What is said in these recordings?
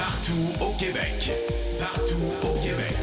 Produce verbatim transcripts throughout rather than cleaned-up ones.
Partout au Québec. Partout au Québec.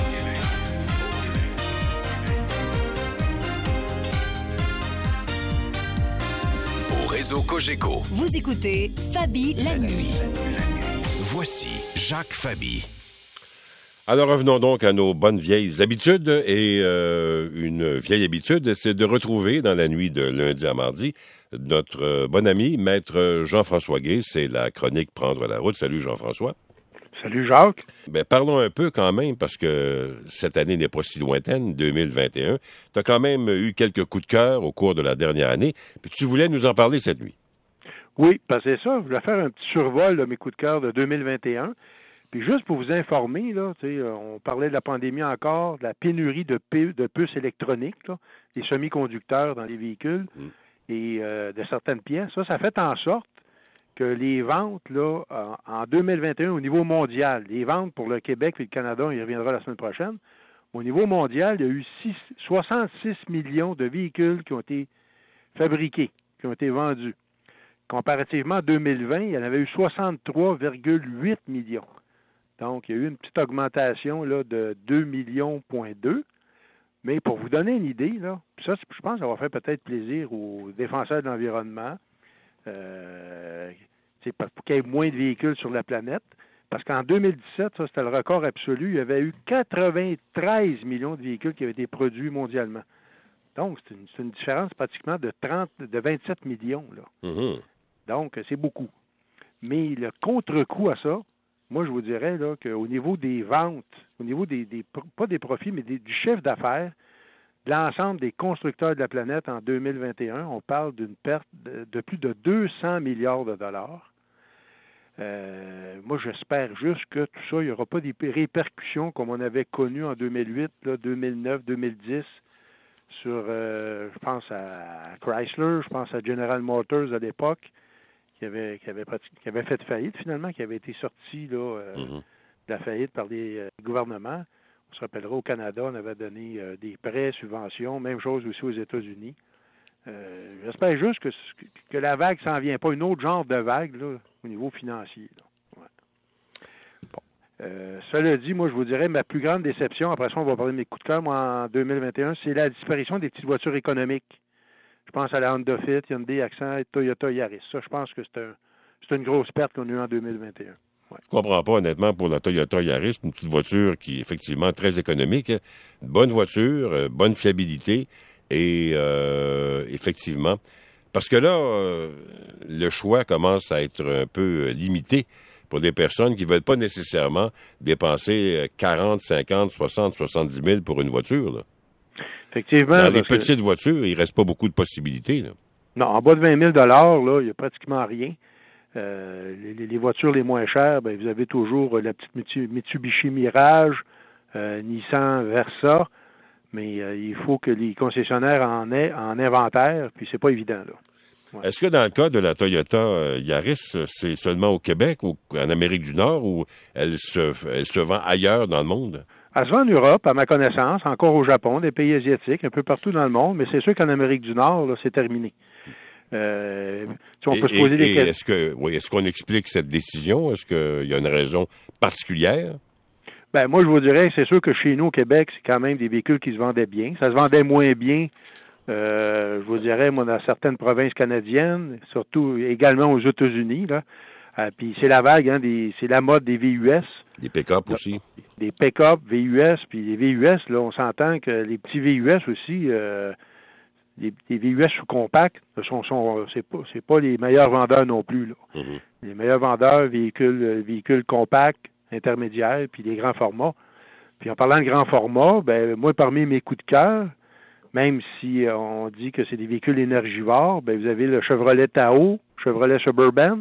Au réseau Cogeco. Vous écoutez Fabi la nuit. Voici Jacques Fabi. Alors revenons donc à nos bonnes vieilles habitudes. Et euh, une vieille habitude, c'est de retrouver dans la nuit de lundi à mardi notre euh, bon ami, maître Jean-François Guay. C'est la chronique Prendre la route. Salut Jean-François. Salut Jacques. Ben, parlons un peu quand même, parce que cette année n'est pas si lointaine, deux mille vingt et un. Tu as quand même eu quelques coups de cœur au cours de la dernière année, puis tu voulais nous en parler cette nuit. Oui, parce que c'est ça. Je voulais faire un petit survol de mes coups de cœur de deux mille vingt et un. Puis juste pour vous informer, là, on parlait de la pandémie encore, de la pénurie de, pu- de puces électroniques, là, des semi-conducteurs dans les véhicules mmh. et euh, de certaines pièces. Ça, ça fait en sorte que les ventes, là, en deux mille vingt et un, au niveau mondial, les ventes pour le Québec et le Canada, on y reviendra la semaine prochaine, au niveau mondial, il y a eu six, soixante-six millions de véhicules qui ont été fabriqués, qui ont été vendus. Comparativement à deux mille vingt, il y en avait eu soixante-trois virgule huit millions. Donc, il y a eu une petite augmentation là, de deux millions virgule deux. Mais pour vous donner une idée, là, ça, je pense que ça va faire peut-être plaisir aux défenseurs de l'environnement, euh, pour qu'il y ait moins de véhicules sur la planète. Parce qu'en deux mille dix-sept, ça, c'était le record absolu. Il y avait eu quatre-vingt-treize millions de véhicules qui avaient été produits mondialement. Donc, c'est une, c'est une différence pratiquement de trente, de vingt-sept millions. Là. Mm-hmm. Donc, c'est beaucoup. Mais le contre-coup à ça, moi, je vous dirais là, qu'au niveau des ventes, au niveau des, des pas des profits, mais des, du chiffre d'affaires, de l'ensemble des constructeurs de la planète en deux mille vingt et un, on parle d'une perte de, de plus de deux cents milliards de dollars. Euh, moi, j'espère juste que tout ça, il n'y aura pas des répercussions comme on avait connues en deux mille huit, là, deux mille neuf, deux mille dix, sur, euh, je pense à Chrysler, je pense à General Motors à l'époque, qui avait, qui avait, qui avait fait faillite finalement, qui avait été sorti là, euh, mm-hmm. de la faillite par les euh, gouvernements. On se rappellera, au Canada, on avait donné euh, des prêts, subventions, même chose aussi aux États-Unis. Euh, j'espère juste que, que la vague s'en vient pas, une autre genre de vague là, au niveau financier. Là. Ouais. Bon. Euh, cela dit, moi, je vous dirais, ma plus grande déception, après ça, on va parler de mes coups de cœur, moi, en deux mille vingt et un, c'est la disparition des petites voitures économiques. Je pense à la Honda Fit, Hyundai Accent et Toyota Yaris. Ça, je pense que c'est, un, c'est une grosse perte qu'on a eue en deux mille vingt et un. Ouais. Je ne comprends pas, honnêtement, pour la Toyota Yaris, une petite voiture qui est effectivement très économique, une bonne voiture, euh, bonne fiabilité, et euh, effectivement, parce que là, euh, le choix commence à être un peu limité pour des personnes qui ne veulent pas nécessairement dépenser quarante, cinquante, soixante, soixante-dix mille pour une voiture, là. Effectivement. Dans les petites que... voitures, il ne reste pas beaucoup de possibilités, là. Non, en bas de vingt mille dollars, là, il n'y a pratiquement rien. Euh, les, les voitures les moins chères, ben, vous avez toujours la petite Mitsubishi Mirage, euh, Nissan Versa, mais euh, il faut que les concessionnaires en aient en inventaire, puis c'est pas évident, là. Ouais. Est-ce que dans le cas de la Toyota euh, Yaris, c'est seulement au Québec ou en Amérique du Nord, ou elle se, elle se vend ailleurs dans le monde? Elle se vend en Europe, à ma connaissance, encore au Japon, des pays asiatiques, un peu partout dans le monde, mais c'est sûr qu'en Amérique du Nord, là, c'est terminé. Euh, on peut et, se poser et, des questions. Est-ce que, oui, est-ce qu'on explique cette décision? Est-ce qu'il y a une raison particulière? Ben, moi, je vous dirais, c'est sûr que chez nous, au Québec, c'est quand même des véhicules qui se vendaient bien. Ça se vendait moins bien, euh, je vous dirais, moi, dans certaines provinces canadiennes, surtout également aux États-Unis, là. Euh, puis c'est la vague, hein, des, c'est la mode des V U S. Des pick-up aussi. Des pick-up, V U S, puis les V U S, là, on s'entend que les petits V U S aussi, euh, les, les V U S sous-compacts, sont, sont, c'est pas, c'est pas les meilleurs vendeurs non plus, là. Mm-hmm. Les meilleurs vendeurs, véhicules, véhicules compacts, intermédiaires, puis les grands formats. Puis en parlant de grands formats, ben moi, parmi mes coups de cœur, même si on dit que c'est des véhicules énergivores, ben vous avez le Chevrolet Tahoe, Chevrolet Suburban,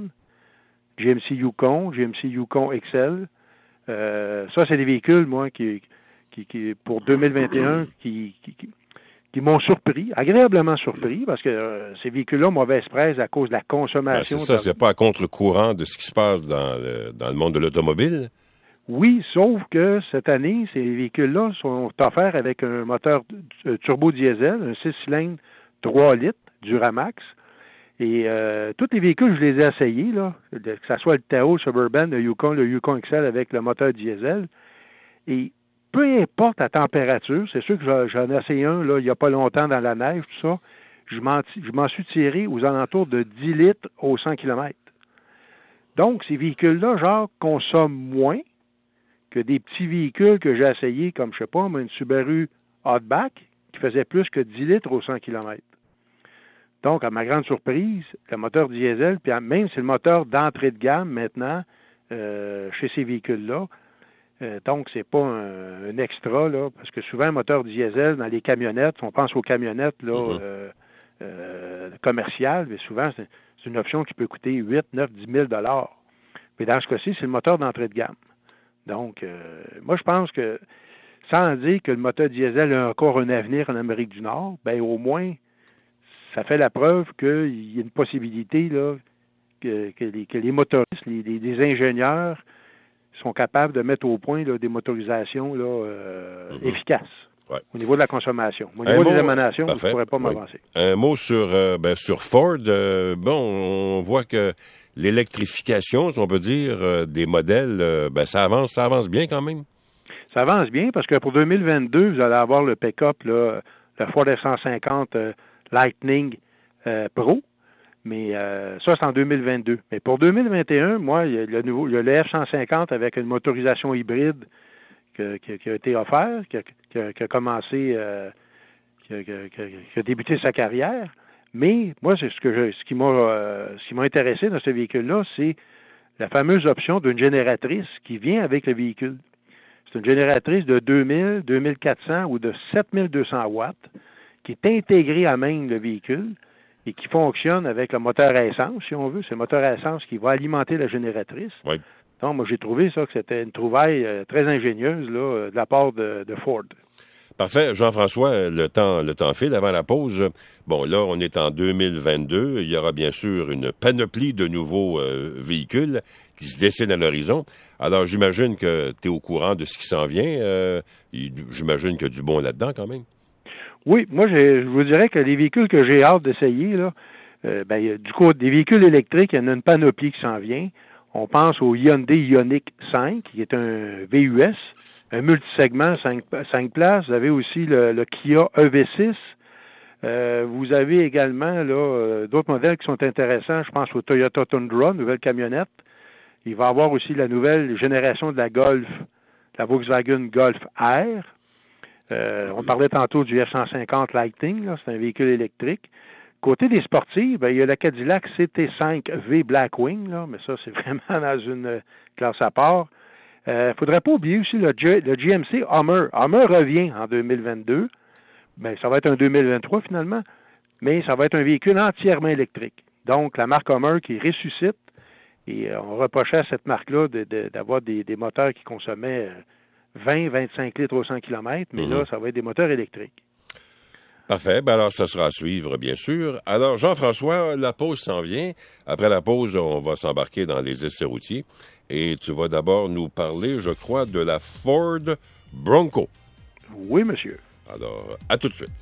G M C Yukon, G M C Yukon X L. Euh, ça, c'est des véhicules, moi, qui, qui, qui pour deux mille vingt et un, qui, qui, qui, qui m'ont surpris, agréablement surpris, parce que euh, ces véhicules-là, mauvaise presse à cause de la consommation. Ben, c'est ça, de... c'est pas à contre-courant de ce qui se passe dans le, dans le monde de l'automobile. Oui, sauf que cette année, ces véhicules-là sont offerts avec un moteur turbo-diesel, un six cylindres, trois litres, Duramax. Et euh, tous les véhicules, je les ai essayés, là, que ce soit le Tahoe, le Suburban, le Yukon, le Yukon X L avec le moteur diesel. Et peu importe la température, c'est sûr que j'en ai essayé un là, il n'y a pas longtemps dans la neige, tout ça, je m'en, je m'en suis tiré aux alentours de dix litres au cent kilomètres. Donc, ces véhicules-là, genre, consomment moins que des petits véhicules que j'ai essayés, comme, je sais pas, une Subaru Outback, qui faisait plus que dix litres au cent kilomètres. Donc, à ma grande surprise, le moteur diesel, puis même si c'est le moteur d'entrée de gamme maintenant, euh, chez ces véhicules-là, Euh, donc, c'est pas un, un extra, là, parce que souvent, un moteur diesel dans les camionnettes, on pense aux camionnettes là, mm-hmm. euh, euh, commerciales, mais souvent, c'est, c'est une option qui peut coûter huit, neuf, dix mille dollars. Mais dans ce cas-ci, c'est le moteur d'entrée de gamme. Donc, euh, moi, je pense que, sans dire que le moteur diesel a encore un avenir en Amérique du Nord, bien, au moins, ça fait la preuve qu'il y a une possibilité, là, que, que, les, que les motoristes, les, les, les ingénieurs, sont capables de mettre au point là, des motorisations là, euh, mm-hmm. efficaces ouais. au niveau de la consommation. Au niveau mot, des émanations, parfait. Je ne pourrais pas oui. m'avancer. Un mot sur, euh, ben, sur Ford. Euh, bon, on voit que l'électrification, si on peut dire, euh, des modèles, euh, ben, ça avance, ça avance bien quand même. Ça avance bien parce que pour deux mille vingt-deux, vous allez avoir le pick-up, là, le Ford F cent cinquante euh, Lightning euh, Pro. Mais euh, ça, c'est en deux mille vingt-deux. Mais pour deux mille vingt et un, moi, il y a le, nouveau, il y a le F cent cinquante avec une motorisation hybride que, que, qui a été offert, qui a, qui a, qui a commencé, euh, qui, a, qui, a, qui a débuté sa carrière. Mais moi, c'est ce que je, ce qui m'a, euh, ce qui m'a intéressé dans ce véhicule-là, c'est la fameuse option d'une génératrice qui vient avec le véhicule. C'est une génératrice de deux mille, deux mille quatre cents ou de sept mille deux cents watts qui est intégrée à même le véhicule et qui fonctionne avec le moteur à essence, si on veut. C'est le moteur à essence qui va alimenter la génératrice. Oui. Donc, moi, j'ai trouvé ça que c'était une trouvaille euh, très ingénieuse là, de la part de, de Ford. Parfait. Jean-François, le temps, le temps file avant la pause. Bon, là, on est en deux mille vingt-deux. Il y aura bien sûr une panoplie de nouveaux euh, véhicules qui se dessinent à l'horizon. Alors, j'imagine que tu es au courant de ce qui s'en vient. Euh, j'imagine qu'il y a du bon là-dedans quand même. Oui, moi, je vous dirais que les véhicules que j'ai hâte d'essayer, là, euh, ben, il y a, du coup, des véhicules électriques, il y en a une panoplie qui s'en vient. On pense au Hyundai Ioniq cinq, qui est un V U S, un multisegment, cinq, cinq places. Vous avez aussi le, le Kia E V six. Euh, vous avez également là, euh, d'autres modèles qui sont intéressants. Je pense au Toyota Tundra, nouvelle camionnette. Il va y avoir aussi la nouvelle génération de la Golf, la Volkswagen Golf R. Euh, on parlait tantôt du F cent cinquante Lightning, là, c'est un véhicule électrique. Côté des sportifs, ben, il y a la Cadillac C T cinq V Blackwing, là, mais ça, c'est vraiment dans une classe à part. Il euh, ne faudrait pas oublier aussi le, G- le G M C Hummer. Hummer revient en deux mille vingt-deux. Ben, ça va être un deux mille vingt-trois finalement, mais ça va être un véhicule entièrement électrique. Donc, la marque Hummer qui ressuscite, et euh, on reprochait à cette marque-là de, de, d'avoir des, des moteurs qui consommaient vingt à vingt-cinq litres au cent kilomètres, mais mmh. là, ça va être des moteurs électriques. Parfait. Ben alors, ça sera à suivre, bien sûr. Alors, Jean-François, la pause s'en vient. Après la pause, on va s'embarquer dans les essais routiers. Et tu vas d'abord nous parler, je crois, de la Ford Bronco. Oui, monsieur. Alors, à tout de suite.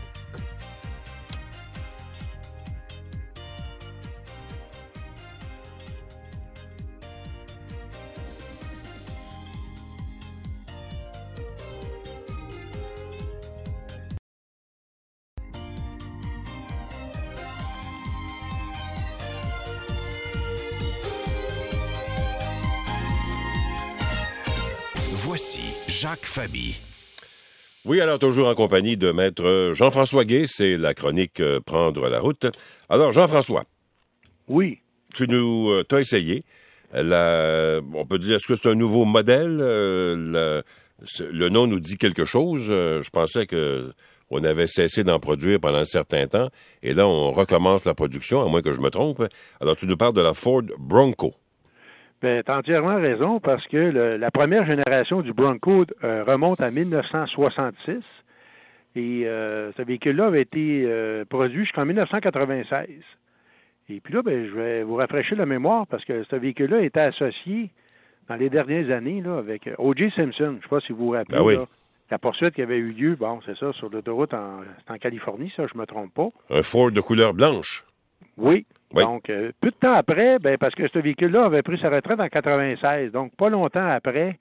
Voici Jacques Faby. Oui, alors toujours en compagnie de Maître Jean-François Guay, c'est la chronique euh, Prendre la route. Alors, Jean-François. Oui. Tu nous euh, t'as essayé. La, on peut dire, est-ce que c'est un nouveau modèle? Euh, la, le nom nous dit quelque chose. Euh, je pensais que on avait cessé d'en produire pendant un certain temps. Et là, on recommence la production, à moins que je me trompe. Alors, tu nous parles de la Ford Bronco. Bien, tu as entièrement raison, parce que le, la première génération du Bronco euh, remonte à mille neuf cent soixante-six. Et euh, ce véhicule-là avait été euh, produit jusqu'en mille neuf cent quatre-vingt-seize. Et puis là, ben, je vais vous rafraîchir la mémoire, parce que ce véhicule-là était associé dans les dernières années là, avec O J Simpson. Je ne sais pas si vous vous rappelez. Ben oui. Là, la poursuite qui avait eu lieu, bon, c'est ça, sur l'autoroute en, c'est en Californie, ça, je ne me trompe pas. Un Ford de couleur blanche. Oui. Oui. Donc, euh, peu de temps après, ben, parce que ce véhicule-là avait pris sa retraite en quatre-vingt-seize, donc pas longtemps après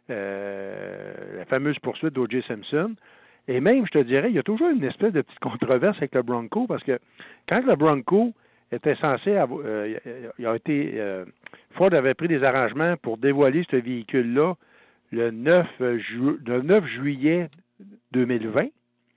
euh, la fameuse poursuite d'O J Simpson. Et même, je te dirais, il y a toujours une espèce de petite controverse avec le Bronco, parce que quand le Bronco était censé avoir, euh, il a été, euh, Ford avait pris des arrangements pour dévoiler ce véhicule-là le neuf, ju- le neuf juillet deux mille vingt.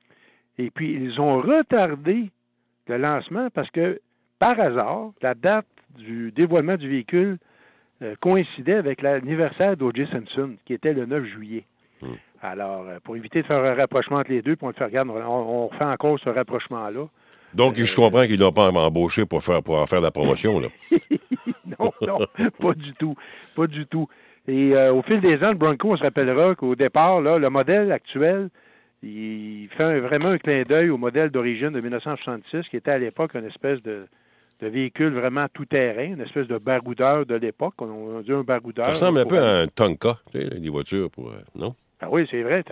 Et puis, ils ont retardé le lancement parce que, par hasard, la date du dévoilement du véhicule euh, coïncidait avec l'anniversaire d'O J Simpson, qui était le neuf juillet. Mm. Alors, euh, pour éviter de faire un rapprochement entre les deux, puis on le fait, regarde, on, on refait encore ce rapprochement-là. Donc, Euh, je comprends qu'ils n'ont pas embauché pour, faire, pour en faire de la promotion, là. non, non, pas du tout. Pas du tout. Et euh, au fil des ans, le Bronco, on se rappellera qu'au départ, là, le modèle actuel, il fait un- vraiment un clin d'œil au modèle d'origine de dix-neuf cent soixante-six, qui était à l'époque une espèce de, de véhicule vraiment tout-terrain, une espèce de baroudeur de l'époque. On, on dit un baroudeur. Ça ressemble là, un pour peu aller- à un Tonka, tu sais, des voitures pour... euh, non? Ah oui, c'est vrai.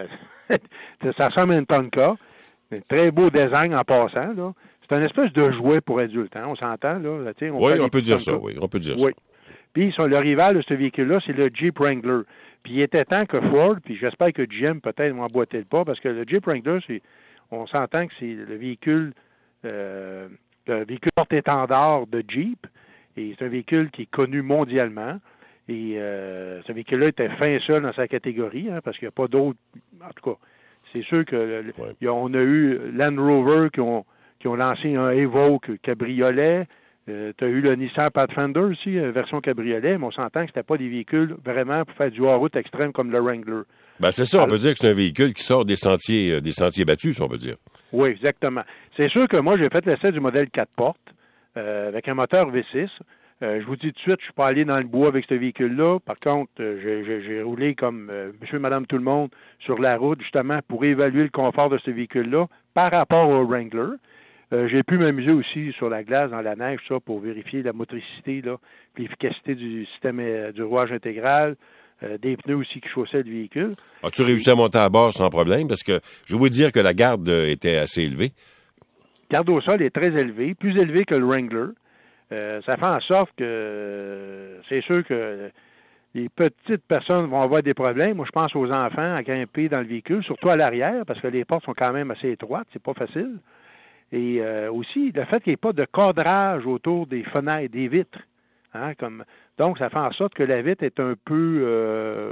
Ça ressemble à une Tonka. Un très beau design en passant, là. C'est une espèce de jouet pour adultes, hein, on s'entend, là. Tu sais, on Oui, fait on des peut petits dire ça, Tonka. oui, on peut dire Oui. ça. Puis son- le rival de ce véhicule-là, c'est le Jeep Wrangler. Puis il était temps que Ford, puis j'espère que G M peut-être va emboîter le pas, parce que le Jeep Wrangler, c'est, on s'entend que c'est le véhicule, euh, le véhicule porte-étendard de Jeep, et c'est un véhicule qui est connu mondialement. Et euh, ce véhicule-là était fin seul dans sa catégorie, hein, parce qu'il n'y a pas d'autres. En tout cas, c'est sûr que le- Ouais. il y a- on a eu Land Rover qui ont, qui ont lancé un Evoque cabriolet. Euh, tu as eu le Nissan Pathfinder aussi, euh, version cabriolet, mais on s'entend que c'était pas des véhicules vraiment pour faire du hors-route extrême comme le Wrangler. Ben, c'est ça, on Alors- peut dire que c'est un véhicule qui sort des sentiers, euh, des sentiers battus, si on peut dire. Oui, exactement. C'est sûr que moi, j'ai fait l'essai du modèle quatre portes euh, avec un moteur V six. Euh, je vous dis tout de suite, je suis pas allé dans le bois avec ce véhicule-là. Par contre, euh, j'ai, j'ai, j'ai roulé comme euh, monsieur, madame, tout le monde sur la route, justement, pour évaluer le confort de ce véhicule-là par rapport au Wrangler. Euh, j'ai pu m'amuser aussi sur la glace, dans la neige, ça, pour vérifier la motricité, là, puis l'efficacité du système euh, du rouage intégral, euh, des pneus aussi qui chaussaient le véhicule. As-tu réussi à monter à bord sans problème? Parce que je vais vous dire que la garde euh, était assez élevée. Garde au sol est très élevé, plus élevé que le Wrangler. Euh, ça fait en sorte que euh, c'est sûr que les petites personnes vont avoir des problèmes. Moi, je pense aux enfants à grimper dans le véhicule, surtout à l'arrière, parce que les portes sont quand même assez étroites, c'est pas facile. Et euh, aussi, le fait qu'il n'y ait pas de cadrage autour des fenêtres, des vitres. Hein, comme, donc, ça fait en sorte que la vitre est un peu, euh,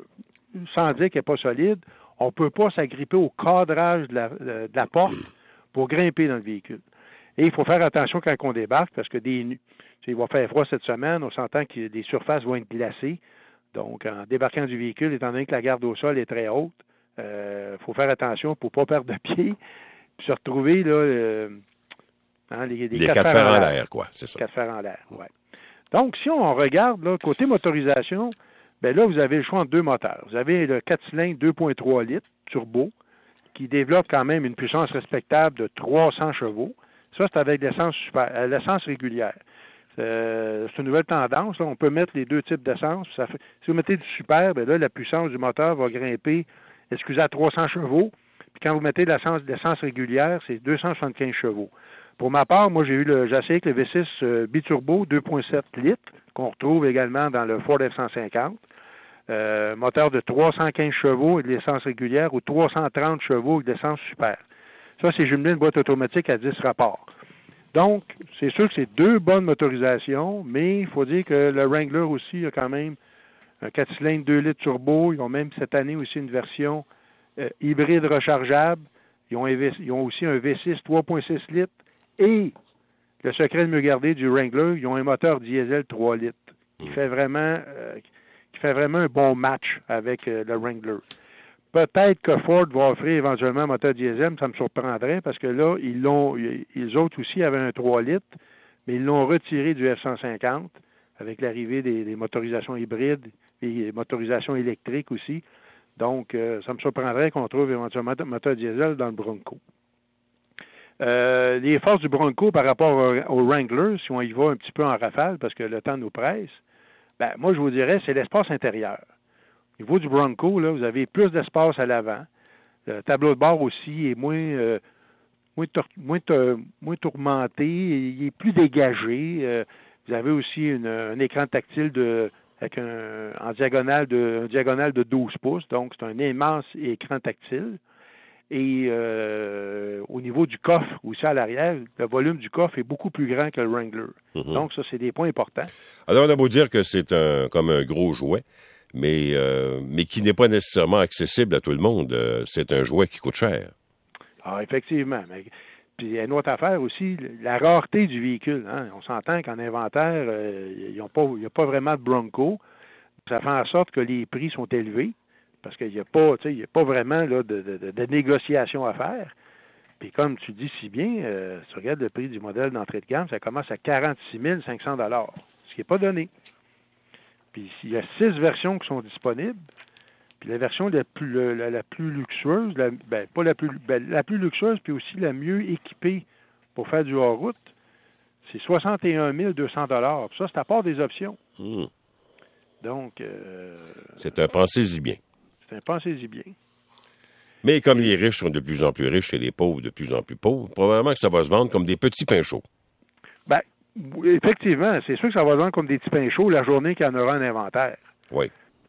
sans dire qu'elle n'est pas solide, on ne peut pas s'agripper au cadrage de la, de la porte pour grimper dans le véhicule. Et il faut faire attention quand on débarque, parce que des nu- il va faire froid cette semaine, on s'entend que les surfaces vont être glacées. Donc, en débarquant du véhicule, étant donné que la garde au sol est très haute, il euh, faut faire attention pour ne pas perdre de pied, puis se retrouver, là, euh, hein, les, les, Les quatre quatre fers en l'air, quoi, c'est ça. quatre fers en l'air, ouais. Donc, si on regarde, là, côté motorisation, ben là, vous avez le choix entre deux moteurs. Vous avez le quatre cylindres deux virgule trois litres turbo, qui développe quand même une puissance respectable de trois cents chevaux. Ça, c'est avec l'essence super, euh, l'essence régulière. Euh, c'est une nouvelle tendance. Là. On peut mettre les deux types d'essence. Ça fait, si vous mettez du super, bien là, la puissance du moteur va grimper, excusez, à trois cents chevaux. Puis quand vous mettez de l'essence, l'essence régulière, c'est deux cent soixante-quinze chevaux. Pour ma part, moi, j'ai eu le, j'ai essayé avec le V six euh, biturbo deux virgule sept litres, qu'on retrouve également dans le Ford F cent cinquante. Euh, moteur de trois cent quinze chevaux avec de l'essence régulière ou trois cent trente chevaux avec de l'essence super. Ça, c'est jumelé une boîte automatique à dix rapports. Donc, c'est sûr que c'est deux bonnes motorisations, mais il faut dire que le Wrangler aussi a quand même un quatre cylindres deux litres turbo. Ils ont même cette année aussi une version euh, hybride rechargeable. Ils ont, un v, ils ont aussi un V six trois virgule six litres. Et le secret de mieux garder du Wrangler, ils ont un moteur diesel trois litres qui fait vraiment, euh, qui fait vraiment un bon match avec euh, le Wrangler. Peut-être que Ford va offrir éventuellement un moteur diesel, ça me surprendrait, parce que là, ils l'ont, ils autres aussi avaient un trois litres, mais ils l'ont retiré du F cent cinquante avec l'arrivée des, des motorisations hybrides et des motorisations électriques aussi. Donc, euh, ça me surprendrait qu'on trouve éventuellement un moteur diesel dans le Bronco. Euh, les forces du Bronco par rapport au, au Wrangler, si on y va un petit peu en rafale, parce que le temps nous presse, ben, moi, je vous dirais, c'est l'espace intérieur. Au niveau du Bronco, là, vous avez plus d'espace à l'avant. Le tableau de bord aussi est moins, euh, moins, tor- moins, tor- moins tourmenté, il est plus dégagé. Euh, vous avez aussi une, un écran tactile de, avec un, en diagonale de, un diagonale de douze pouces, donc c'est un immense écran tactile. Et euh, au niveau du coffre, aussi à l'arrière, le volume du coffre est beaucoup plus grand que le Wrangler. Mm-hmm. Donc ça, c'est des points importants. Alors, on a beau dire que c'est un comme un gros jouet, mais, euh, mais qui n'est pas nécessairement accessible à tout le monde. Euh, c'est un jouet qui coûte cher. Ah, effectivement. Mais, puis il y a une autre affaire aussi, la rareté du véhicule. Hein. On s'entend qu'en inventaire, euh, il n'y a pas vraiment de Bronco. Ça fait en sorte que les prix sont élevés. Parce qu'il n'y a pas, tu sais, il y a pas vraiment là, de, de, de négociation à faire. Puis comme tu dis si bien, euh, si tu regardes le prix du modèle d'entrée de gamme, ça commence à quarante-six mille cinq cents dollars, ce qui n'est pas donné. Puis il y a six versions qui sont disponibles. Puis la version la plus, la, la plus luxueuse, la, ben, pas la plus, ben, la plus luxueuse, puis aussi la mieux équipée pour faire du hors-route, c'est soixante et un mille deux cents dollars. Ça, c'est à part des options. Mmh. Donc... Euh, c'est un pensez-y bien. Pensez-y bien. Mais comme les riches sont de plus en plus riches et les pauvres de plus en plus pauvres, probablement que ça va se vendre comme des petits pains chauds. Bien, effectivement, c'est sûr que ça va se vendre comme des petits pains chauds la journée qu'il y en aura un inventaire. Oui.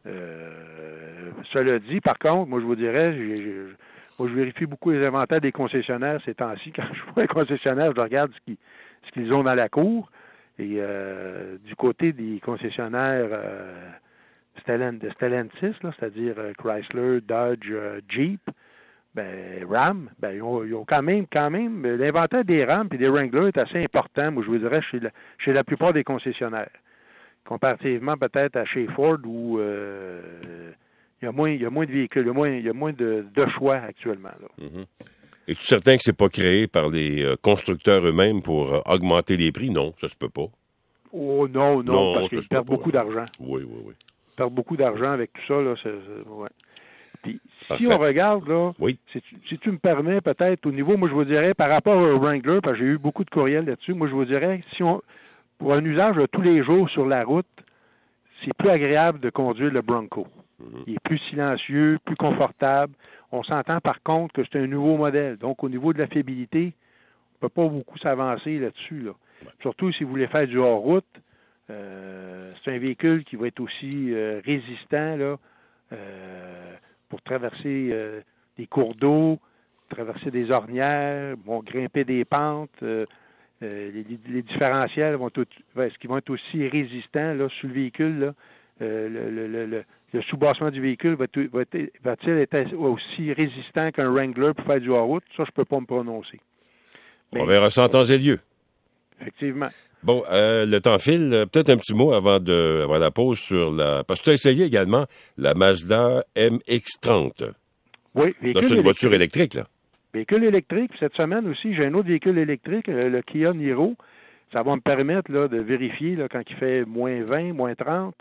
Euh, cela dit, par contre, moi je vous dirais, j'ai, j'ai, moi je vérifie beaucoup les inventaires des concessionnaires ces temps-ci. Quand je vois un concessionnaire, je regarde ce qu'ils, ce qu'ils ont dans la cour. Et euh, du côté des concessionnaires... Euh, de Stellantis, là, c'est-à-dire euh, Chrysler, Dodge, euh, Jeep, ben, Ram, ben, ils ont, ils ont quand même, quand même, l'inventaire des Ram et des Wrangler est assez important, moi je vous dirais, chez la, chez la plupart des concessionnaires. Comparativement peut-être à chez Ford où euh, il y a moins, il y a moins de véhicules, il y a moins, il y a moins de, de choix actuellement. Là. Mm-hmm. Es-tu certain que c'est pas créé par les euh, constructeurs eux-mêmes pour euh, augmenter les prix? Non, ça se peut pas. Oh non, non, non parce qu'ils perdent beaucoup d'argent. Oui, oui, oui. Perdent beaucoup d'argent avec tout ça. Là, c'est, c'est, ouais. Puis, si on regarde, là, oui. si, tu, si tu me permets, peut-être, au niveau, moi, je vous dirais, par rapport au Wrangler, parce que j'ai eu beaucoup de courriels là-dessus, moi, je vous dirais, si on, pour un usage de tous les jours sur la route, c'est plus agréable de conduire le Bronco. Mm-hmm. Il est plus silencieux, plus confortable. On s'entend, par contre, que c'est un nouveau modèle. Donc, au niveau de la fiabilité, on ne peut pas beaucoup s'avancer là-dessus, là. Ouais. Surtout si vous voulez faire du hors-route. Euh, c'est un véhicule qui va être aussi euh, résistant là, euh, pour traverser euh, des cours d'eau, traverser des ornières, bon, grimper des pentes. Euh, euh, les, les différentiels vont tout, est-ce qu'ils vont être aussi résistants là, sur le véhicule? Là, euh, le, le, le, le sous-bassement du véhicule va, va, être, va-t-il être aussi résistant qu'un Wrangler pour faire du hors-route? Ça, je ne peux pas me prononcer. Mais, on verra ça en temps et lieu. Effectivement. Bon, euh, le temps file. Peut-être un petit mot avant de avant la pause sur la... Parce que tu as essayé également la Mazda M X trente. Oui, véhicule là, c'est une électrique. voiture électrique, là. Véhicule électrique. Cette semaine aussi, j'ai un autre véhicule électrique, le Kia Niro. Ça va me permettre là, de vérifier là, quand il fait moins vingt, moins trente,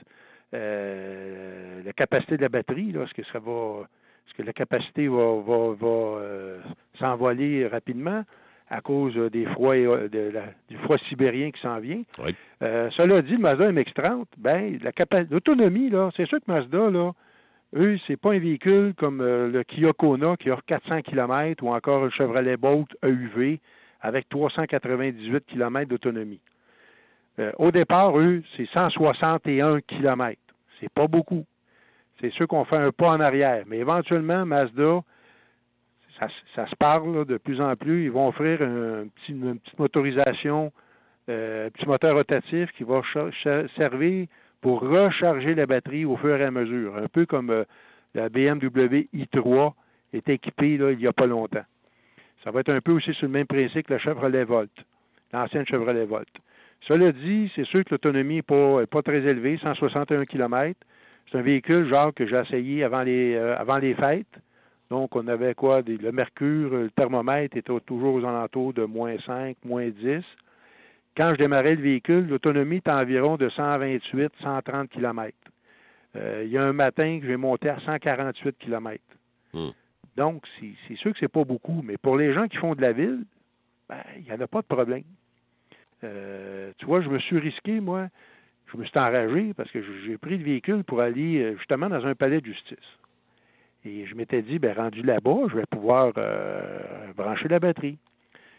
euh, la capacité de la batterie. Là, est-ce que ça va... Est-ce que la capacité va, va, va euh, s'envoler rapidement à cause des froids, de la, du froid sibérien qui s'en vient. Oui. Euh, cela dit, le Mazda M X trente, ben, la capa- l'autonomie, là, c'est sûr que Mazda, là, eux, c'est pas un véhicule comme euh, le Kia Kona qui a quatre cents kilomètres ou encore le Chevrolet Bolt E U V avec trois cent quatre-vingt-dix-huit kilomètres d'autonomie. Euh, au départ, eux, c'est cent soixante et un kilomètres. C'est pas beaucoup. C'est sûr qu'on fait un pas en arrière. Mais éventuellement, Mazda, Ça, ça se parle là, de plus en plus. Ils vont offrir un petit, une petite motorisation, euh, un petit moteur rotatif qui va ch- ch- servir pour recharger la batterie au fur et à mesure. Un peu comme euh, la B M W i trois est équipée là, il n'y a pas longtemps. Ça va être un peu aussi sur le même principe que la Chevrolet Volt, l'ancienne Chevrolet Volt. Cela dit, c'est sûr que l'autonomie n'est pas, est pas très élevée, cent soixante et un kilomètres. C'est un véhicule, genre, que j'ai essayé avant les, euh, avant les fêtes. Donc, on avait quoi? Des, le mercure, le thermomètre était toujours aux alentours de moins cinq, moins dix. Quand je démarrais le véhicule, l'autonomie était environ de cent vingt-huit, cent trente kilomètres. Euh, il y a un matin que j'ai monté à cent quarante-huit kilomètres. Mm. Donc, c'est, c'est sûr que c'est pas beaucoup, mais pour les gens qui font de la ville, ben, il n'y en a pas de problème. Euh, tu vois, je me suis risqué, moi, je me suis enragé parce que j'ai pris le véhicule pour aller justement dans un palais de justice. Et je m'étais dit, bien, rendu là-bas, je vais pouvoir euh, brancher la batterie.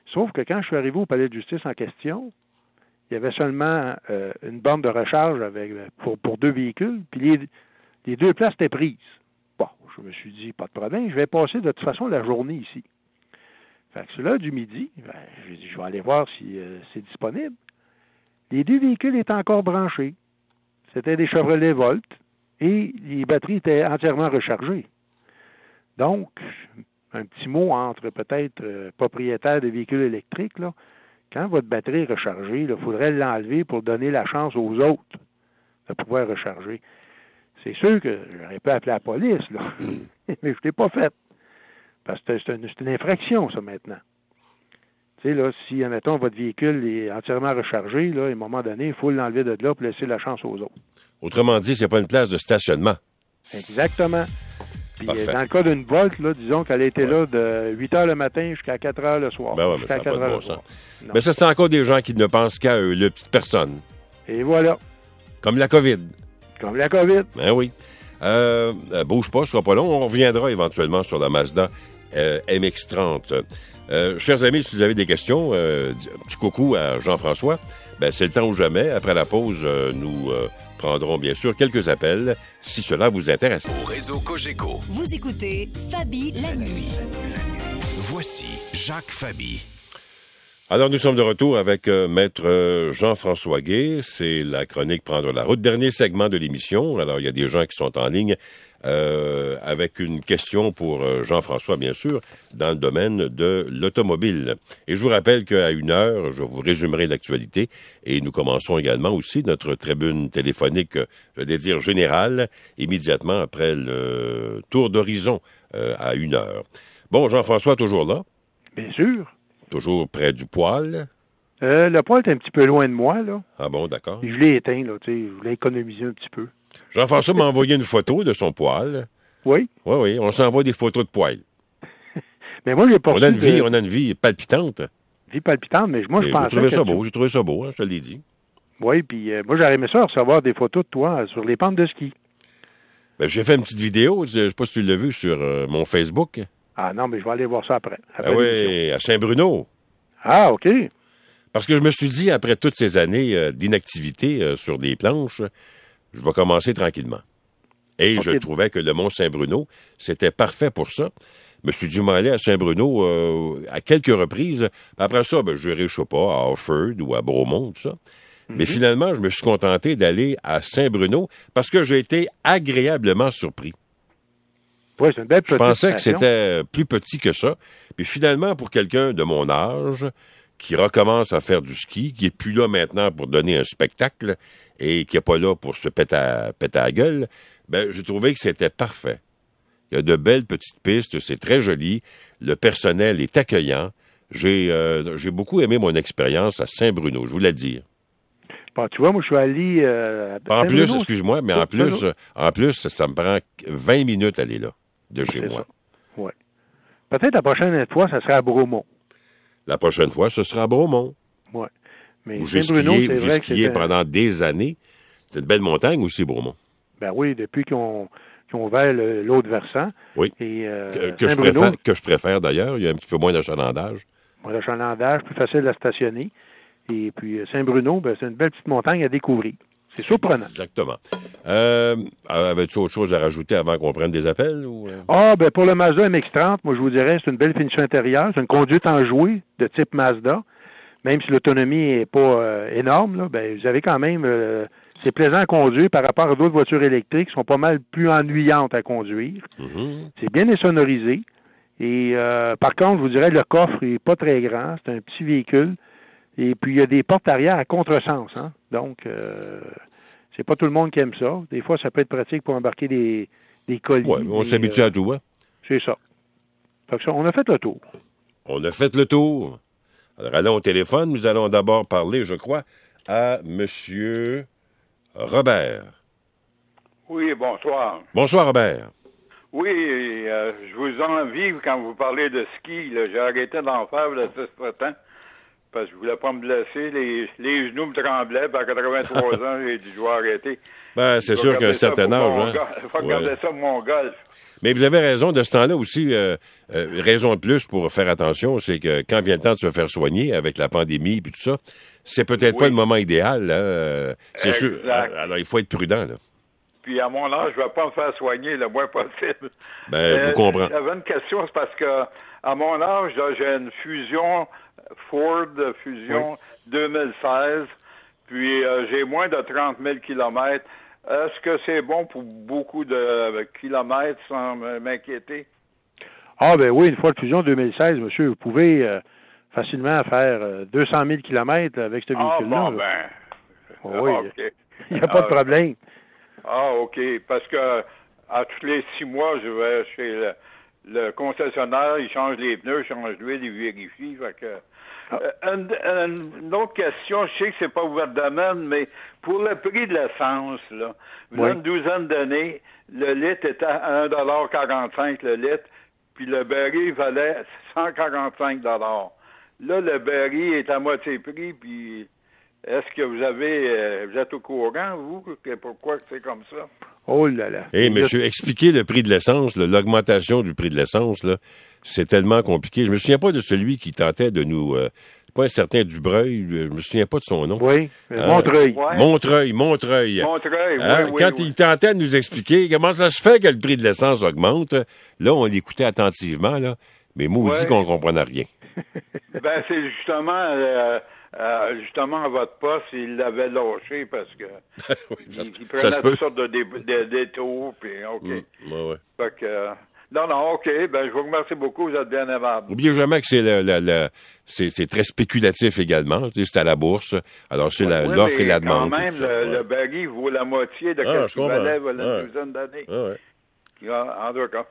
Sauf que quand je suis arrivé au palais de justice en question, il y avait seulement euh, une borne de recharge avec, pour, pour deux véhicules, puis les, les deux places étaient prises. Bon, je me suis dit, pas de problème, je vais passer de toute façon la journée ici. Fait que c'est l'heure du midi, ben, j'ai dit, je vais aller voir si euh, c'est disponible. Les deux véhicules étaient encore branchés. C'était des Chevrolet Volt et les batteries étaient entièrement rechargées. Donc, un petit mot entre peut-être euh, propriétaires de véhicules électriques, là. Quand votre batterie est rechargée, il faudrait l'enlever pour donner la chance aux autres de pouvoir recharger. C'est sûr que j'aurais pu appeler la police, là. Mais je ne l'ai pas fait. Parce que c'est une, c'est une infraction, ça, maintenant. Tu sais, là, si, admettons, votre véhicule est entièrement rechargé, là, à un moment donné, il faut l'enlever de là pour laisser la chance aux autres. Autrement dit, c'est pas une place de stationnement. Exactement. Puis, Parfait. dans le cas d'une Volt, là, disons qu'elle a été ouais. là de huit heures le matin jusqu'à quatre heures le soir. Ben ouais, mais ça n'a pas de bon sens. soir. Mais ça, c'est encore des gens qui ne pensent qu'à eux, les petites personnes. Et voilà. Comme la COVID. Comme la COVID. Ben oui. Euh, bouge pas, ce sera pas long. On reviendra éventuellement sur la Mazda euh, M X trente. Euh, chers amis, si vous avez des questions, euh, un petit coucou à Jean-François. Ben, c'est le temps ou jamais. Après la pause, euh, nous euh, prendrons bien sûr quelques appels si cela vous intéresse. Au réseau Cogeco, Vous écoutez Fabi la nuit. voici Jacques Fabi. Alors, nous sommes de retour avec euh, Maître euh, Jean-François Guay. C'est la chronique Prendre la route. Dernier segment de l'émission. Alors, il y a des gens qui sont en ligne euh, avec une question pour euh, Jean-François, bien sûr, dans le domaine de l'automobile. Et je vous rappelle qu'à une heure, je vous résumerai l'actualité et nous commençons également aussi notre tribune téléphonique, je vais dire générale, immédiatement après le tour d'horizon euh, à une heure. Bon, Jean-François, toujours là? Bien sûr. Toujours près du poêle? Euh, le poêle est un petit peu loin de moi, là. Ah bon, d'accord. Puis je l'ai éteint, là, tu sais, je voulais économiser un petit peu. Jean-François m'a envoyé une photo de son poêle. Oui. Oui, oui, on s'envoie des photos de poêle. Mais moi, j'ai pas On a une reçu vie, de on a une vie palpitante. vie palpitante, mais moi, je Et pensais J'ai trouvé que ça tu- beau, j'ai trouvé ça beau, hein, je te l'ai dit. Oui, puis euh, moi, j'aurais aimé ça recevoir des photos de toi euh, sur les pentes de ski. Ben, j'ai fait une petite vidéo, je ne sais pas si tu l'as vu sur euh, mon Facebook. Ah non, mais je vais aller voir ça après. après Ah l'émission. oui, à Saint-Bruno. Ah, OK. Parce que je me suis dit, après toutes ces années euh, d'inactivité euh, sur des planches, je vais commencer tranquillement. Et OK. je trouvais que le Mont-Saint-Bruno, c'était parfait pour ça. Je me suis dû m'aller à Saint-Bruno euh, à quelques reprises. Après ça, ben, je n'irai, je sais pas, à Orford ou à Bromont, tout ça. Mm-hmm. Mais finalement, je me suis contenté d'aller à Saint-Bruno parce que j'ai été agréablement surpris. Oui, c'est une belle Je petite pensais que station. c'était plus petit que ça. Puis finalement, pour quelqu'un de mon âge, qui recommence à faire du ski, qui n'est plus là maintenant pour donner un spectacle et qui n'est pas là pour se péter à, péter à la gueule, ben, j'ai trouvé que c'était parfait. Il y a de belles petites pistes, c'est très joli. Le personnel est accueillant. J'ai, euh, j'ai beaucoup aimé mon expérience à Saint-Bruno, je vous l'ai dit. Bon, tu vois, moi, je suis allé... Euh, à En plus, Saint-Bruno. excuse-moi, mais en C'est plus, ça. en plus, ça me prend vingt minutes à aller là, de chez C'est moi. ça. Oui. Peut-être la prochaine fois, ça sera à Bromont. La prochaine fois, ce sera à Bromont. Oui. Mais Où j'ai Saint-Bruno, skié, c'est où j'ai vrai que skié c'était- pendant des années. C'est une belle montagne aussi, Bromont. Ben oui, depuis qu'ils ont, qu'ils ont ouvert le- l'autre versant. Oui. Et euh, Que, que je Saint-Bruno, préfère, que je préfère d'ailleurs. Il y a un petit peu moins d'achalandage. bon, le chalandage, plus facile à stationner. Et puis euh, Saint-Bruno, ben, c'est une belle petite montagne à découvrir. C'est surprenant. Exactement. Euh, avais-tu autre chose à rajouter avant qu'on prenne des appels? Ou... euh? Ah, ben pour le Mazda M X trente, moi je vous dirais, c'est une belle finition intérieure. C'est une conduite enjouée de type Mazda. Même si l'autonomie n'est pas euh, énorme, là, ben, vous avez quand même... Euh, c'est plaisant à conduire par rapport à d'autres voitures électriques qui sont pas mal plus ennuyantes à conduire. Mm-hmm. C'est bien insonorisé. Et euh, par contre, je vous dirais, le coffre n'est pas très grand. C'est un petit véhicule. Et puis, il y a des portes arrière à contresens. Hein? Donc, euh, c'est pas tout le monde qui aime ça. Des fois, ça peut être pratique pour embarquer des, des colis. Oui, on mais, s'habitue euh, à tout, hein? C'est ça. Fait que ça. On a fait le tour. On a fait le tour. Alors, allons au téléphone. Nous allons d'abord parler, je crois, à Monsieur Robert. Oui, bonsoir. Bonsoir, Robert. Oui, euh, je vous envie quand vous parlez de ski. là. J'ai arrêté d'en faire il y a six sept ans. parce que je voulais pas me blesser. Les, les genoux me tremblaient. Puis à quatre-vingt-trois ans, j'ai dit, je vais arrêter. Ben, c'est Je vais sûr qu'à un garder ça certain pour âge, mon hein. golf. Il faut Ouais. garder ça pour mon golf. Mais vous avez raison, de ce temps-là aussi, euh, euh, raison de plus pour faire attention, c'est que quand vient le temps de se faire soigner avec la pandémie et tout ça, c'est peut-être Oui. pas le moment idéal. Là, euh, c'est sûr. Exact. Alors, il faut être prudent. Là. Puis à mon âge, je ne vais pas me faire soigner le moins possible. Ben, je vous comprends. J'avais une question, c'est parce que à mon âge, là, j'ai une Fusion Ford Fusion Oui. deux mille seize, puis euh, j'ai moins de trente mille kilomètres. Est-ce que c'est bon pour beaucoup de euh, kilomètres sans m'inquiéter? Ah, ben oui, une Ford Fusion deux mille seize, monsieur, vous pouvez euh, facilement faire euh, deux cent mille kilomètres avec ce Ah véhicule-là. bon, là. ben... Oh, oui, OK. il n'y a pas de Ah, problème. Ah, OK. Parce que à tous les six mois, je vais chez le, le concessionnaire, il change les pneus, il change l'huile, il vérifie. Fait que... Ah. Euh, une, une autre question, je sais que c'est pas ouvert de domaine, mais pour le prix de l'essence, là, il y a Oui. une douzaine d'années, le litre était à un dollar quarante-cinq le litre, puis le baril valait cent quarante-cinq dollars. Là, le baril est à moitié prix, puis est-ce que vous avez, euh, vous êtes au courant, vous, que pourquoi c'est comme ça? Oh là là. Eh, Il y a- monsieur, expliquez le prix de l'essence, là, l'augmentation du prix de l'essence, là, c'est tellement compliqué. Je me souviens pas de celui qui tentait de nous... Euh, pas un certain Dubreuil, euh, je me souviens pas de son nom. Oui, Ah. Montreuil. Ouais. Montreuil, Montreuil. Montreuil, Hein, oui, oui, quand oui. il tentait de nous expliquer comment ça se fait que le prix de l'essence augmente, là, on l'écoutait attentivement, là, mais maudit Ouais. qu'on comprenait rien. Ben, c'est justement, euh, euh, justement, à votre poste, il l'avait lâché parce que Oui, ça, il, il ça prenait se peut. toutes sortes de, dé- de détours, puis OK. Mm, ouais, ouais. Fait que, euh, non, non, OK, ben, je vous remercie beaucoup, vous êtes bien aimable. Oubliez jamais que c'est le, le- le- c'est, c'est très spéculatif également. Tu sais, c'est à la bourse. Alors, c'est la- Oui, l'offre mais et la quand demande. même, tout ça, le, ouais. le baril vaut la moitié de Ah, ce je qu'il comprends. valait il y a Ouais. une douzaine d'années. Ah, ouais. En, en tout cas.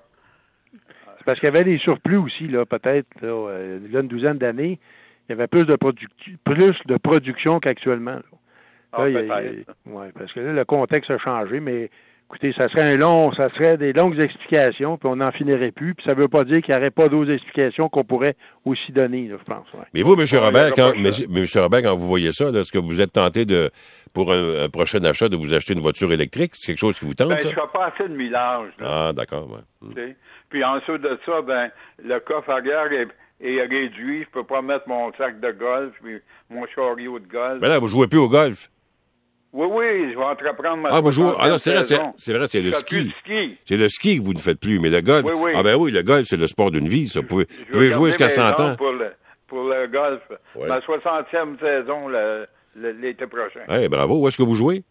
C'est parce qu'il y avait des surplus aussi, là, peut-être, là, euh, il y a une douzaine d'années. Il y avait plus de, produc- plus de production qu'actuellement. Là. Ah, Là, il y a- peut-être. il y a- ouais, parce que là, le contexte a changé, mais écoutez, ça serait un long, ça serait des longues explications, puis on n'en finirait plus. Puis ça ne veut pas dire qu'il n'y aurait pas d'autres explications qu'on pourrait aussi donner, là, je pense. Ouais. Mais vous, M. Bon, Robert, il y quand, aura pas monsieur, monsieur Robert, quand vous voyez ça, là, est-ce que vous êtes tenté de, pour un, un prochain achat, de vous acheter une voiture électrique? C'est quelque chose qui vous tente, Ben, ça? je fais pas assez de millage, là. Ah, d'accord, ouais. Mm. Tu sais. Puis ensuite de ça, ben, le coffre arrière est, est réduit. Je peux pas mettre mon sac de golf, puis mon chariot de golf. Ben là, vous jouez plus au golf. Oui, oui, je vais entreprendre ma Ah, vous jouez. Ah, non, c'est vrai, c'est, saison. c'est vrai, c'est le Je fais plus ski. de ski. C'est le ski que vous ne faites plus, mais le golf. Oui, oui. Ah, ben oui, le golf, c'est le sport d'une vie, ça. Vous pouvez, Je vous vais pouvez garder jouer jusqu'à mes cent ans. dents Pour le, pour le golf. Ouais. Ma soixantième saison le- le- l'été prochain. Eh, bravo. Où est-ce que vous jouez?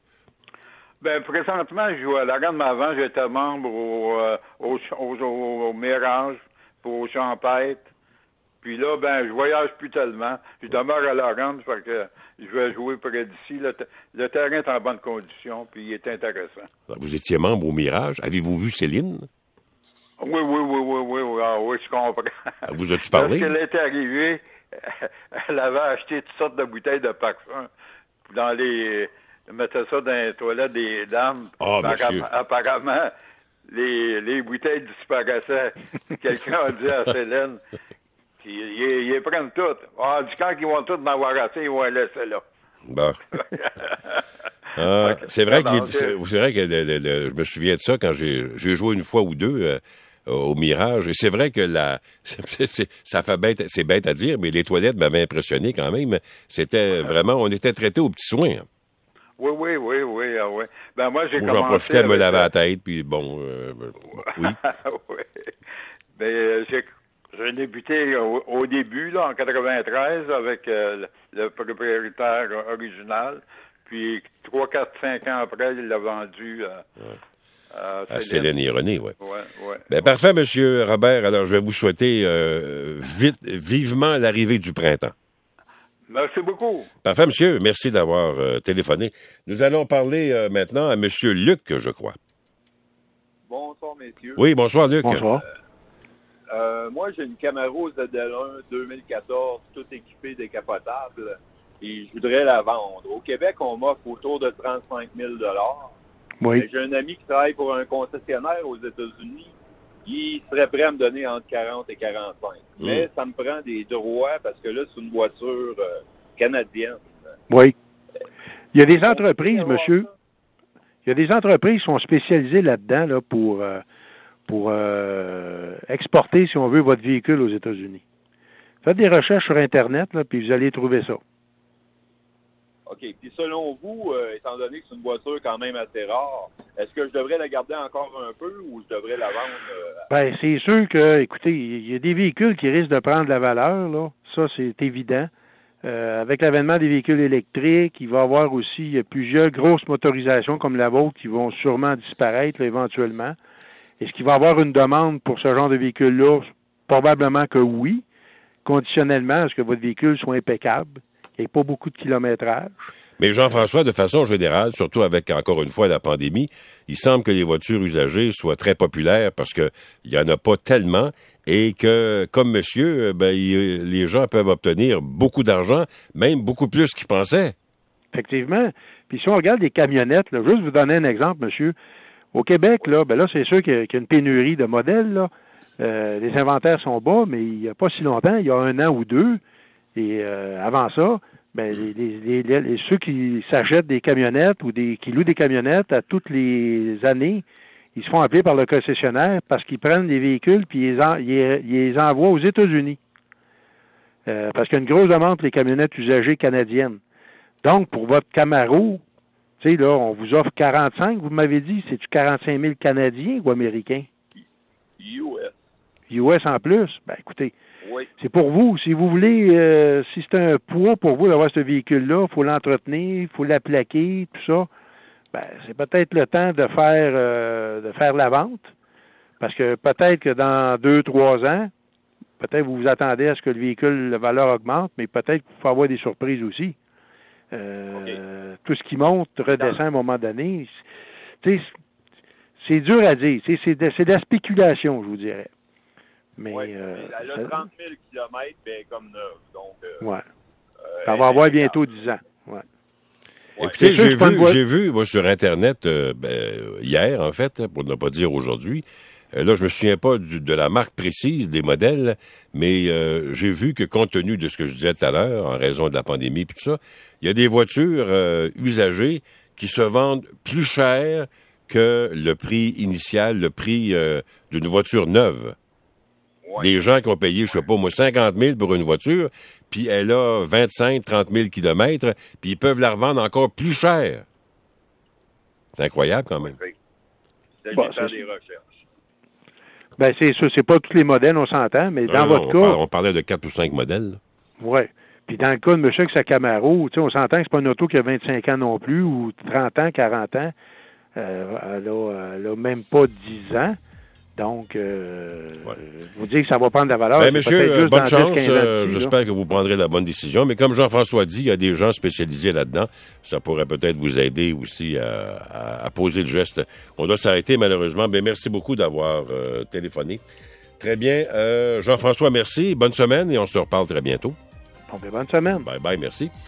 Ben, présentement, je joue à la Grande Avant. J'étais membre au, euh, au, au, au- au Mirage, pour au Champêtre. Puis là, ben, je voyage plus tellement. Je demeure à la Grande, fait que je vais jouer près d'ici. Le, te- le terrain est en bonne condition, puis il est intéressant. Vous étiez membre au Mirage. Avez-vous vu Céline? Oui, oui, oui, oui, oui, oui, ah, oui, je comprends. Vous as-tu parlé? Lorsqu'elle est arrivée, elle avait acheté toutes sortes de bouteilles de parfum dans les... Elle mettait ça dans les toilettes des dames. Ah, Fait monsieur. qu'app- Apparemment, les, les bouteilles disparaissaient. Quelqu'un a dit à Céline, ils, ils, ils les prennent toutes. Ah, du quand ils vont toutes m'avoir assez, ils vont les laisser là. Bon. Ah, c'est vrai que, Non, les- non, c'est, c'est- c'est vrai que le- le- le- je me souviens de ça quand j'ai, j'ai joué une fois ou deux euh, au Mirage. Et c'est vrai que la, c'est, c'est- ça fait bête, c'est bête à dire, mais les toilettes m'avaient impressionné quand même. C'était vraiment, on était traités aux petits soins. Oui, oui, oui, oui, ah, oui. Ben moi, j'ai Moi, commencé j'en profitais de me avec, laver euh, la tête, puis bon, euh, oui. oui. Ben, euh, j'ai, j'ai débuté au, au début, là, en quatre-vingt-treize, avec euh, le, le propriétaire original. Puis, trois, quatre, cinq ans après, il l'a vendu euh, à À Céline. Céline et René, oui. Ouais, ouais. Ben, parfait, Monsieur Robert. Alors, je vais vous souhaiter euh, vite, vivement l'arrivée du printemps. Merci beaucoup. Parfait, monsieur. Merci d'avoir euh, téléphoné. Nous allons parler euh, maintenant à Monsieur Luc, je crois. Bonsoir, messieurs. Oui, bonsoir, Luc. Bonsoir. Euh, moi, j'ai une Camaro Z L un deux mille quatorze, toute équipée, décapotable, et je voudrais la vendre. Au Québec, on m'offre autour de trente-cinq mille dollars. Oui. J'ai un ami qui travaille pour un concessionnaire aux États-Unis. il serait prêt à me donner entre quarante et quarante-cinq. Mm. Mais ça me prend des droits parce que là, c'est une voiture euh, canadienne. Oui. Il y a des entreprises, monsieur, il y a des entreprises qui sont spécialisées là-dedans là, pour, euh, pour euh, exporter, si on veut, votre véhicule aux États-Unis. Faites des recherches sur Internet, là, puis vous allez trouver ça. OK. Puis selon vous, euh, étant donné que c'est une voiture quand même assez rare, est-ce que je devrais la garder encore un peu ou je devrais la vendre? Euh... Ben, c'est sûr que, écoutez, il y a des véhicules qui risquent de prendre de la valeur, là. Ça, c'est évident. Euh, avec l'avènement des véhicules électriques, il va y avoir aussi plusieurs grosses motorisations comme la vôtre qui vont sûrement disparaître là, éventuellement. Est-ce qu'il va y avoir une demande pour ce genre de véhicule-là? Probablement que oui, conditionnellement à ce que votre véhicule soit impeccable, qu'il n'y ait pas beaucoup de kilométrage. Mais Jean-François, de façon générale, surtout avec, encore une fois, la pandémie, il semble que les voitures usagées soient très populaires parce qu'il n'y en a pas tellement et que, comme monsieur, ben, il, les gens peuvent obtenir beaucoup d'argent, même beaucoup plus qu'ils pensaient. Effectivement. Puis si on regarde les camionnettes, là, juste vous donner un exemple, monsieur. Au Québec, là, ben là, c'est sûr qu'il y a, qu'il y a une pénurie de modèles, là. Euh, les inventaires sont bas, mais il n'y a pas si longtemps, il y a un an ou deux, et euh, avant ça, ben, les, les, les, les, ceux qui s'achètent des camionnettes ou des, qui louent des camionnettes à toutes les années, ils se font appeler par le concessionnaire parce qu'ils prennent les véhicules puis ils, en, ils, ils les envoient aux États-Unis. Euh, parce qu'il y a une grosse demande pour les camionnettes usagées canadiennes. Donc, pour votre Camaro, tu sais, là, on vous offre quarante-cinq, vous m'avez dit, c'est-tu quarante-cinq mille Canadiens ou Américains? U S. U S en plus? Ben, écoutez, oui. C'est pour vous. Si vous voulez, euh, si c'est un poids pour vous d'avoir ce véhicule-là, il faut l'entretenir, il faut la plaquer, tout ça. Ben, c'est peut-être le temps de faire euh, de faire la vente. Parce que peut-être que dans deux, trois ans, peut-être vous vous attendez à ce que le véhicule, la valeur augmente, mais peut-être qu'il faut avoir des surprises aussi. Euh, okay. Tout ce qui monte redescend à un moment donné. Tu sais, c'est dur à dire. C'est, c'est, de, c'est de la spéculation, je vous dirais. Mais, oui, euh, mais elle a ça... trente mille kilomètres, bien comme neuf. Donc, euh, ouais. Euh, ça va avoir bientôt dix ans. Ouais. Ouais. Écoutez, j'ai vu, boîte... j'ai vu, moi, sur Internet, euh, ben, hier, en fait, pour ne pas dire aujourd'hui, euh, là, je me souviens pas du, de la marque précise des modèles, mais euh, j'ai vu que, compte tenu de ce que je disais tout à l'heure, en raison de la pandémie et tout ça, il y a des voitures euh, usagées qui se vendent plus cher que le prix initial, le prix euh, d'une voiture neuve. Ouais. Des gens qui ont payé, je sais pas, moi, cinquante mille pour une voiture, puis elle a vingt-cinq, trente mille kilomètres, puis ils peuvent la revendre encore plus cher. C'est incroyable, quand même. Oui. C'est bon, faire des recherches. Ben, c'est ça, c'est pas tous les modèles, on s'entend, mais dans non, votre on cas... Par, on parlait de quatre ou cinq modèles. Oui. Puis dans le cas de monsieur avec sa Camaro, tu sais, on s'entend que c'est pas une auto qui a vingt-cinq ans non plus, ou trente ans, quarante ans. Euh, elle, a, elle a même pas dix ans. Donc, euh, ouais. vous dites que ça va prendre de la valeur. Ben, monsieur, juste bonne chance. dix, euh, j'espère que vous prendrez la bonne décision. Mais comme Jean-François dit, il y a des gens spécialisés là-dedans. Ça pourrait peut-être vous aider aussi à, à, à poser le geste. On doit s'arrêter, malheureusement. Mais merci beaucoup d'avoir euh, téléphoné. Très bien. Euh, Jean-François, merci. Bonne semaine et on se reparle très bientôt. Bon, ben, bonne semaine. Bye bye, merci.